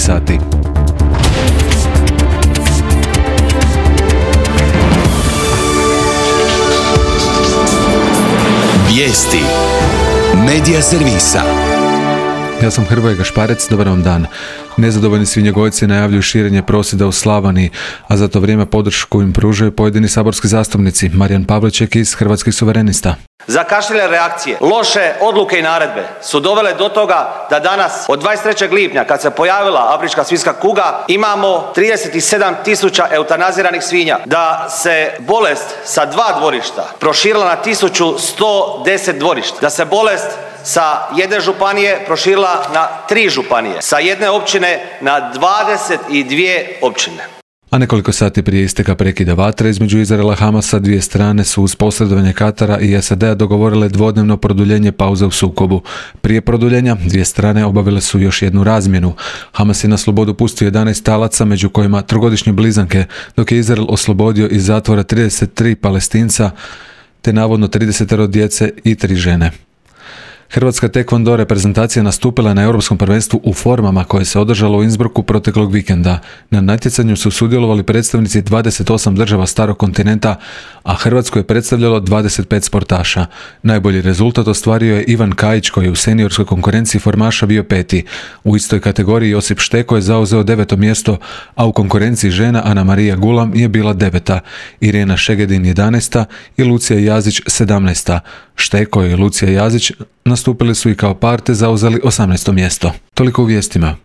sati. Vijesti Medija servisa. Ja sam Hrvoje Gašparec, dobar vam dan. Nezadovoljni svinjogojci najavljuju širenje prosvjeda u Slavoniji, a za to vrijeme podršku im pružaju pojedini saborski zastupnici. Marijan Pavliček iz Hrvatskih suverenista. Zakašnjele reakcije, loše odluke i naredbe su dovele do toga da danas od 23. lipnja kad se pojavila afrička svinjska kuga imamo 37.000 eutanaziranih svinja, da se bolest sa 2 dvorišta proširila na 1110 dvorišta, da se bolest sa jedne županije proširila na 3 županije, sa jedne općine na 22 općine. A nekoliko sati prije isteka prekida vatre između Izraela i Hamasa, dvije strane su uz posredovanje Katara i SAD-a dogovorile dvodnevno produljenje pauze u sukobu. Prije produljenja dvije strane obavile su još jednu razmjenu. Hamas je na slobodu pustio 11 talaca, među kojima trogodišnje blizanke, dok je Izrael oslobodio iz zatvora 33 Palestinca, te navodno 30 djece i 3 žene. Hrvatska taekwondo reprezentacija nastupila na Europskom prvenstvu u formama koje se održalo u Innsbrucku proteklog vikenda. Na natjecanju su sudjelovali predstavnici 28 država starog kontinenta, a Hrvatsku je predstavljalo 25 sportaša. Najbolji rezultat ostvario je Ivan Kajić, koji je u seniorskoj konkurenciji formaša bio 5. U istoj kategoriji Josip Šteko je zauzeo 9. mjesto, a u konkurenciji žena Ana Marija Gulam je bila 9. Irena Šegedin 11. i Lucija Jazić 17. Šteko i Lucija Jazić nastupili su i kao par te zauzeli 18. mjesto. Toliko u vijestima.